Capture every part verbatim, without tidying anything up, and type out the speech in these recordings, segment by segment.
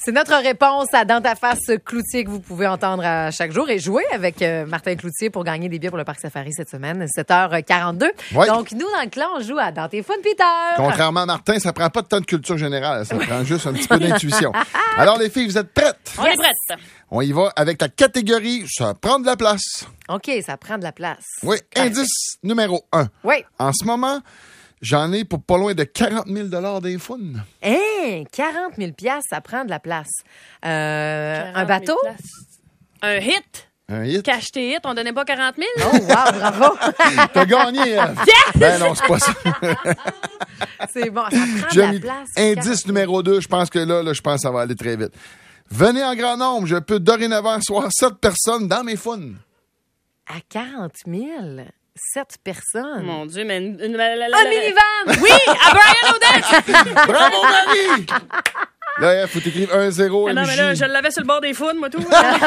C'est notre réponse à Dans ta face Cloutier que vous pouvez entendre à chaque jour et jouer avec euh, Martin Cloutier pour gagner des billets pour le Parc Safari cette semaine, sept heures quarante-deux. Ouais. Donc, nous, dans le clan, on joue à Dans tes fun, Peter. Contrairement à Martin, ça prend pas de temps de culture générale. Ça prend juste un petit peu d'intuition. Alors, les filles, vous êtes prêtes? On est prêtes. On y va avec la catégorie « Ça prend de la place OK, ça prend de la place. ». Oui, indice numéro un. Oui. En ce moment, j'en ai pour pas loin de quarante mille des fun. Hein, quarante mille piastres, ça prend de la place. Euh, un bateau? Un hit? Un hit? Cache tes hits, on donnait pas quarante mille? Oh, wow, bravo. T'as gagné, Ève. Yes! Ben non, c'est pas ça. C'est bon, ça prend J'ai de la mis place. indice numéro deux. Je pense que là, là, je pense que ça va aller très vite. Venez en grand nombre. Je peux dorénavant asseoir sept personnes dans mes fun. À quarante mille, sept personnes. Mon Dieu, mais... Une, une, la, la, la, Un la- minivan! Oui, à Brian O'Donnell! Bravo, Marie! Là, il faut t'écrire un zéro. Ah non, mais là, je l'avais sur le bord des founes, moi, tout.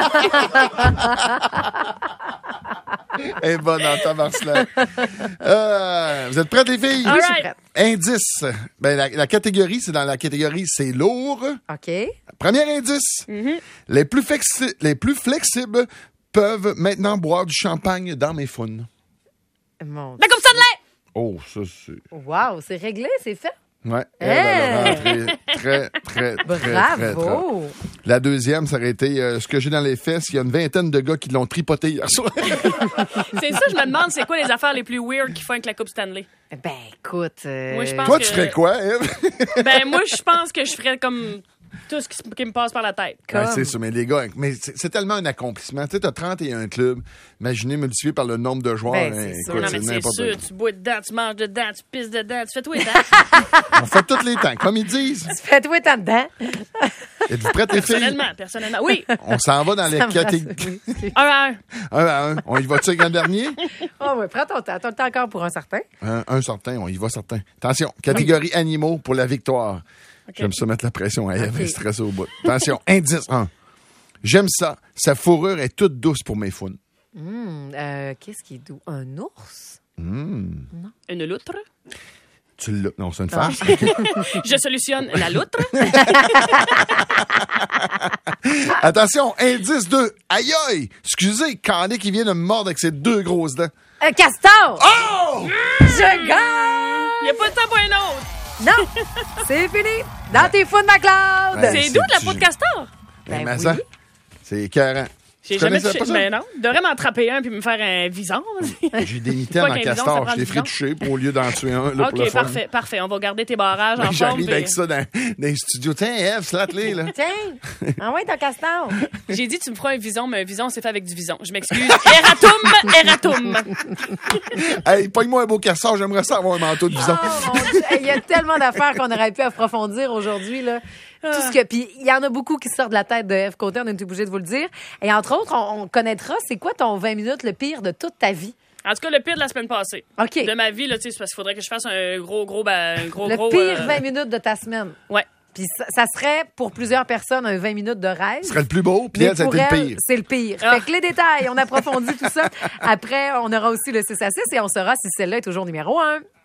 Eh ben, dans ta Marcelin. Euh, vous êtes prêtes, les filles? All Je suis right. prête. Indice. Ben, la, la catégorie, c'est dans la catégorie « C'est lourd ». OK. Premier indice. les, plus flexi- les plus flexibles peuvent maintenant boire du champagne dans mes fun. Mon La Coupe Stanley! Oh, ça, c'est... Wow, c'est réglé, c'est fait. Ouais. Elle, elle a rentré très, très, très, très, très. Bravo. La deuxième, ça aurait été euh, ce que j'ai dans les fesses. Il y a une vingtaine de gars qui l'ont tripoté hier soir. C'est ça, je me demande, c'est quoi les affaires les plus weird qu'ils font avec la Coupe Stanley? Ben, écoute. euh, Moi, je pense Toi, que- tu ferais quoi, Ève? Ben, moi, je pense que je ferais comme tout ce qui, se- qui me passe par la tête. Comme. Ouais, c'est ça, mais les gars, mais c'est, c'est tellement un accomplissement. Tu sais, t'as trente et un clubs. Imaginez multiplié par le nombre de joueurs. Ben, hein, c'est sûr. écoute, Non, mais c'est n'importe sûr, quoi. tu bois dedans, tu manges dedans, tu pisses dedans, tu fais tout dedans. On fait tous les temps, comme ils disent. Fais-toi t'en dedans. Êtes-vous prêtes, les filles? Personnellement, personnellement. Oui, On s'en va dans les Ça me catégories. rassure. Oui. un à un. Un à un. On y va-tu avec un dernier? Oh, oui, prends ton temps. T'as le temps encore pour un certain. Un, un certain, on y va certain. Attention, catégorie animaux pour la victoire. J'aime ça mettre la pression à Ève, Ok. elle est stressée au bout. Attention, indice un. J'aime ça. Sa fourrure est toute douce pour mes founes. Hum, euh, qu'est-ce qui est doux? Un ours? Une loutre. Tu l'as. Non, c'est une Ah. farce. Ok. Je solutionne la loutre. Attention, indice deux. Aïe aïe! Excusez, Canet qui vient de me mordre avec ses deux grosses dents. Un castor! Oh! Je gagne! Il n'y a pas de temps pour un autre. Non! C'est fini! Dans tes fous de McLeod! Ouais. C'est c'est doux de la du- peau de castor. Ben, Ben mais oui. ça, c'est écœurant. J'ai Tu jamais connaissais touché. pas ça? Ben non. Il devrait m'en attraper un puis me faire un vison. J'ai des mitaines Pas en qu'un bidon, ça castor. prend Je l'ai du ferai bidon. toucher pour au lieu d'en tuer un. Là, pour le OK, fun. parfait, parfait. On va garder tes barrages en Ben, forme. J'arrive puis- avec ça dans, dans les studios. Tiens, Ève, slatte-les, là. Tiens! Envoie ton castor! J'ai dit tu me feras un vison, mais un vison, c'est fait avec du vison. Je m'excuse. Eratum, eratum. Hey, pogne-moi un beau castor, j'aimerais ça avoir un manteau de vison. Oh, mon Dieu. Hey, il y a tellement d'affaires qu'on aurait pu approfondir aujourd'hui, là. Tout ce que, puis il y en a beaucoup qui sortent de la tête de Ève Côté, on est obligé de vous le dire. Et entre autres, on, on connaîtra, c'est quoi ton vingt minutes le pire de toute ta vie? En tout cas, le pire de la semaine passée. OK. De ma vie, là, tu sais, c'est parce qu'il faudrait que je fasse un gros, gros, ben, un gros, Le gros. pire euh, vingt minutes de ta semaine. Ouais. Puis ça, ça serait, pour plusieurs personnes, un vingt minutes de rêve. Ce serait le plus beau, puis Mais elle, ça a pour été le elle, pire. c'est le pire. Ah. Fait que les détails, on approfondit tout ça. Après, on aura aussi le six à six et on saura si celle-là est toujours numéro un.